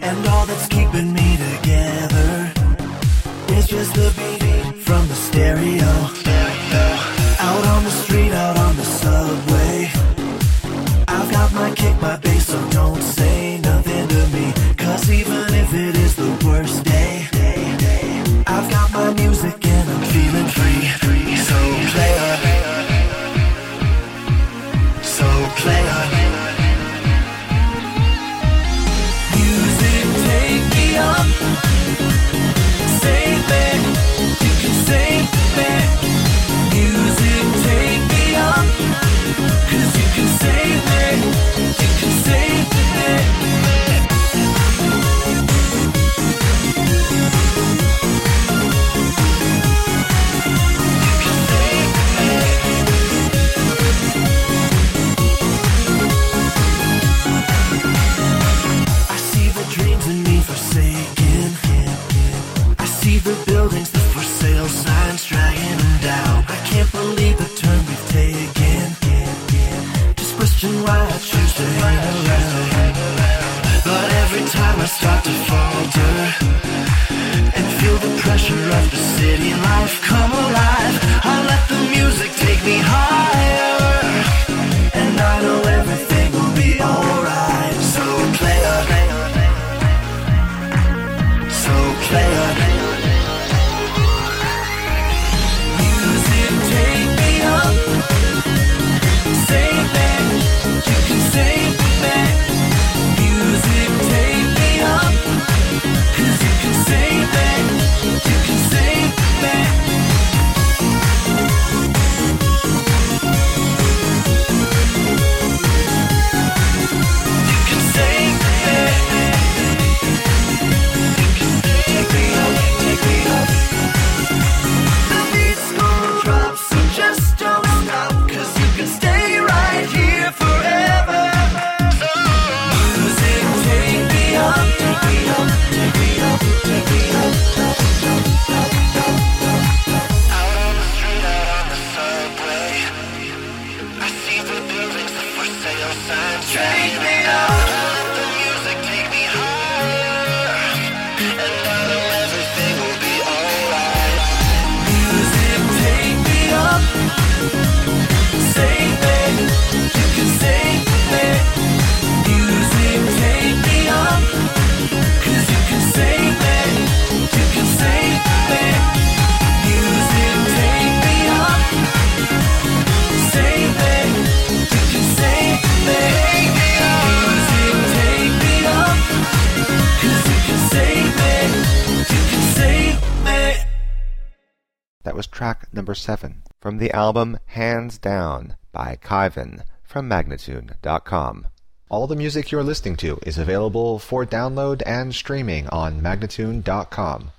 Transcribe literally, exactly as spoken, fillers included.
And all that's keeping me together is just the beat from the stereo. Out on the street, out on the subway, I've got my kick, my bass, so don't say nothing to me. Cause even if it is the worst day, I've got my music and I'm feeling free. So play on, so play on. Music, take me up, save me, you can save me. Music, take me up, cause you can save me, you can save me. The buildings, the for sale signs drying down. I can't believe the turn we've taken. Just question why I choose to hang around. But every time I start to falter and feel the pressure of the city life come alive, I let the music take me higher, and I know everything will be alright. So play on, so play on. Was track number seven from the album Hands Down by Kyvan from Magnatune dot com. All the music you're listening to is available for download and streaming on Magnatune dot com.